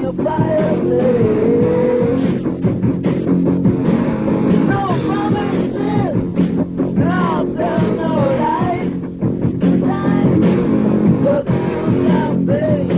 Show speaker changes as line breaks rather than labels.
a fireplace. No promises, and I'll tell no lies. Time for the truth I face.